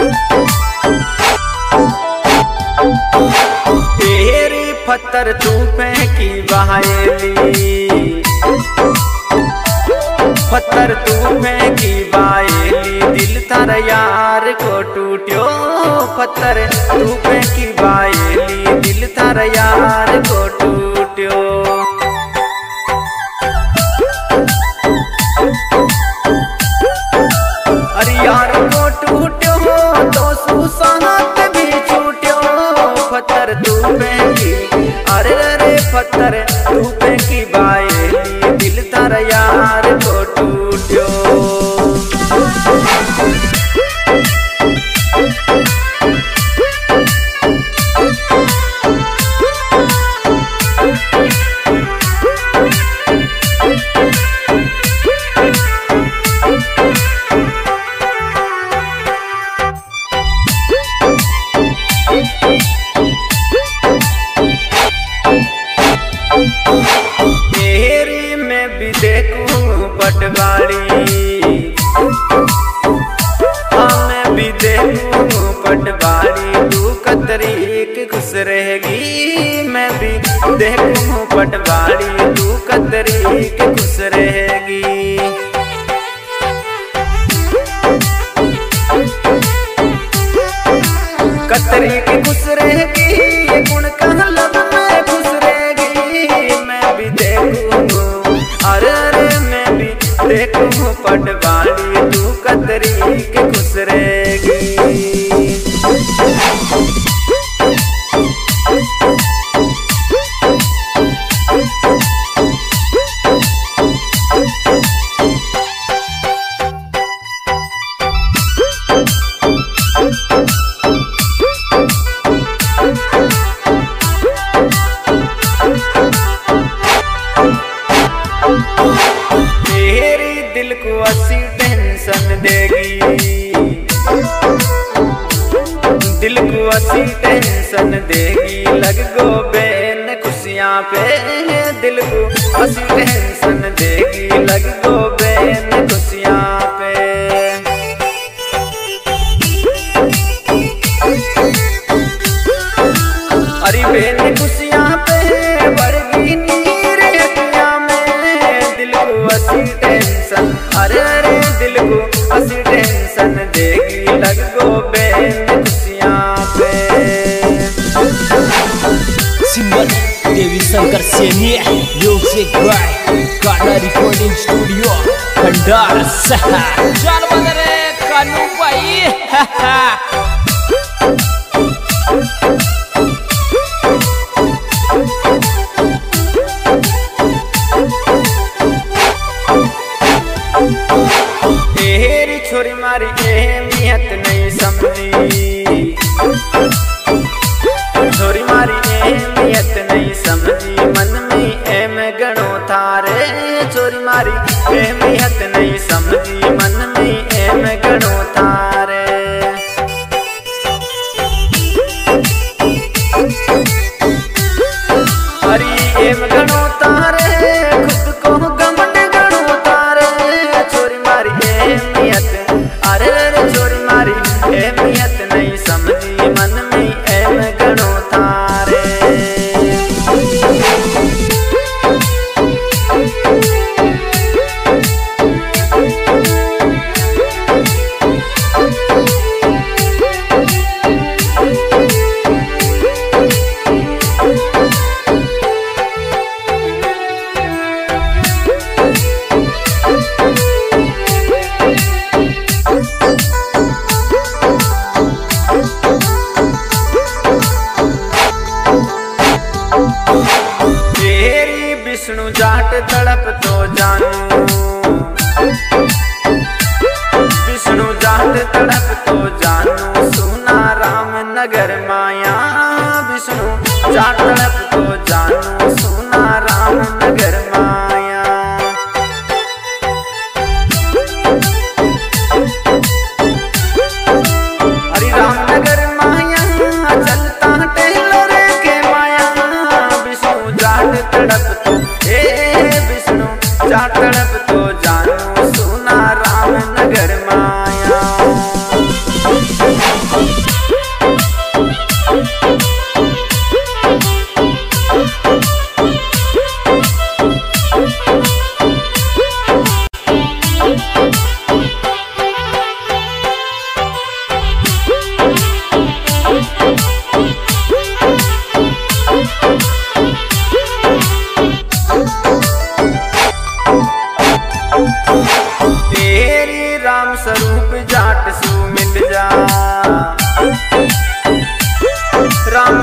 तेरी पत्थर तू फेंकी बहायली, पत्थर तू फेंकी बायली, दिल थारा यार को टूट्यो। पत्थर तू फेंकी बायली, दिल थारा यार को टूट्यो। अरे यार को टूट्यो तो सुसात भी छूट्यो। पत्थर तू फेंकी, अरे अरे पत्थर तू फेंकी बायली, दिल थारा यार को टूट्यो। तेरी मैं भी देखूं पटवारी, हाँ मैं भी देखूं पटवारी, तू कतरी की खुश रहेगी। मैं भी देखूं पटवारी, तू कतरी की खुश रहेगी। कतरी की खुश रहेगी, ये गुण कहाँ लब में खुश रहेगी। मैं भी देखूं, अरे अरे मैं भी देखूं पटवारी, तू कतरी की खुश रहेगी। तेरी दिल को ऐसी टेंशन देगी, दिल को ऐसी टेंशन देगी। लग गो बेन खुशियाँ पे, दिल को ऐसी टेंशन देगी। लग गो बेन खुशियाँ पे। अरे बेन खुशियाँ पे बढ़गी नीर हटिया में, दिल को ऐसी टेंशन, अरे अरे दिल को ऐसी टेंशन देगी। लग गो बेन खुशियाँ पे। Singer Devi Shankar Saini, music by गाना रिकॉर्डिंग स्टूडियो खंडार चल बदरे कानू भाई। तेरी छोरी मारी अहमियत नहीं समझी, छोरी मारी अहमियत नहीं समझी। मन में एम गणो थारे, छोरी मारी अहमियत नहीं समझी। मन में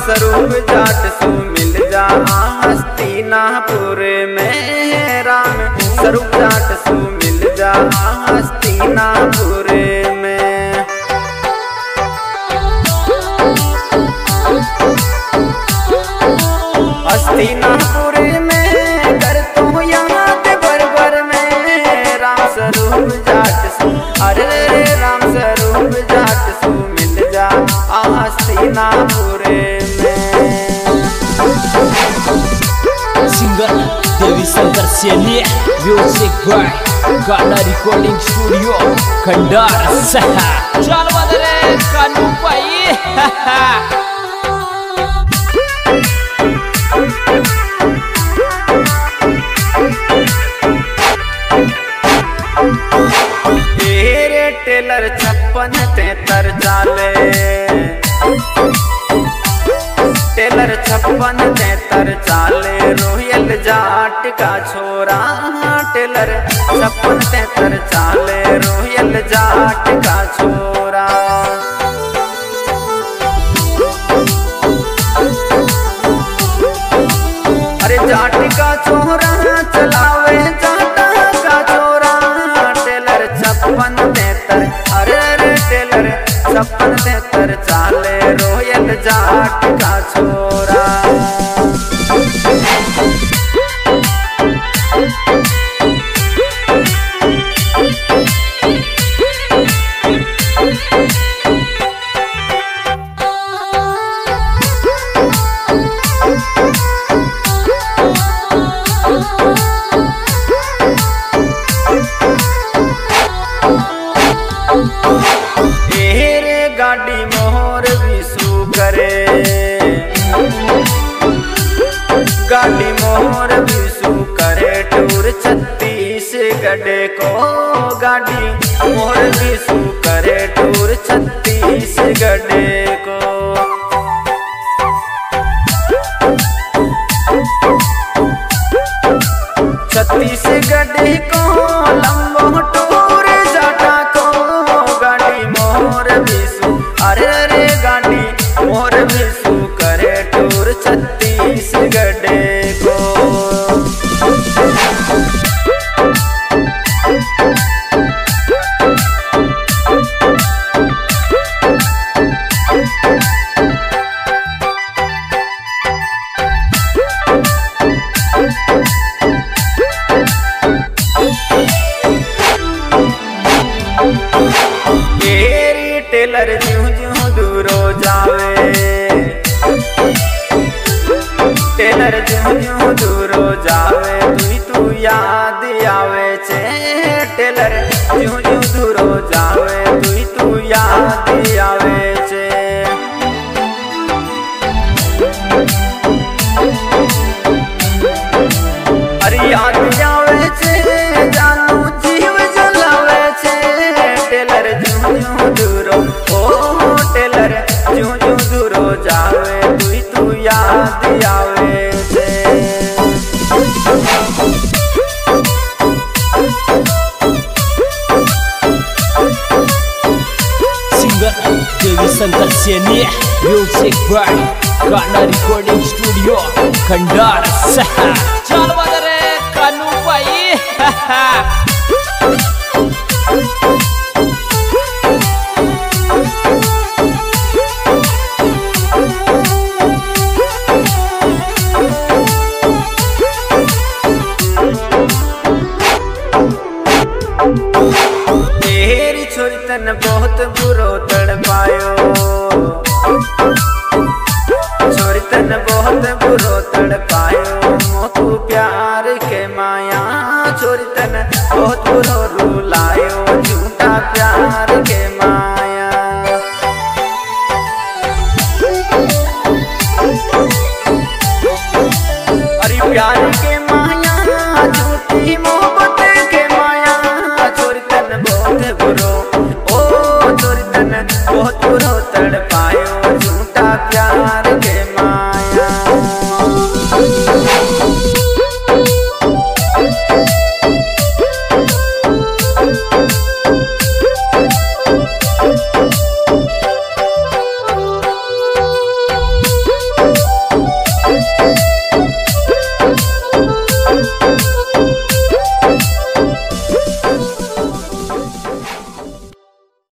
स्वरूप जाट सु मिल जा हस्तिनापुर में। राम स्वरूप जाट सु मिल जा हस्तिनापुर में। हस्तिनापुर में कर तो याद बरबर में। राम स्वरूप जाट सु अरे रे राम स्वरूप जाट सु मिल जा हस्तिनापुर में। Singer Devi Shankar Saini, music by गाना रिकॉर्डिंग स्टूडियो खंडार। चल बदरे कानू भाई। टेलर 56-73 चाले। टेलर 56-73 चाले। रोयल जाट का छोरा। टेलर 56-73 चाले। रोयल जाट का छोरा। अरे जाट का छोरा चलावे जाटा का छोरा। टेलर 56-73 अरे रे टेलर 56-73 चाले। रोयल जाट का छोरा। गाड़ी मोहर विशु करे। गाड़ी मोहर विशु करे टूर छत्तीसगढ़ को। गाड़ी मोहर विशु करे टूर छत्तीसगढ़ को। छत्तीसगढ़ को लंबो टूर जाटा को। गाड़ी मोहर विशु अरे रे गाड़ी मोर विशु करे टूर छत्तीसगढ़ को। टेलर ज्यों ज्यों दूरो जावे। टेलर ज्यों ज्यों दूरो जावे तू याद आवे छे। टेलर ज्यों ज्यों दूरो जावे तू याद आवे छे। अरे याद आवे छे जानू जीव जलावे छे। टेलर ज्यों ज्यों दूरो ओ टेलर ज्यों ज्यों दूरो जावे तू याद आवे छे। Singer Devi Shankar Saini, music by गाना रिकॉर्डिंग स्टूडियो खंडार। चल बदरे कानू भाई।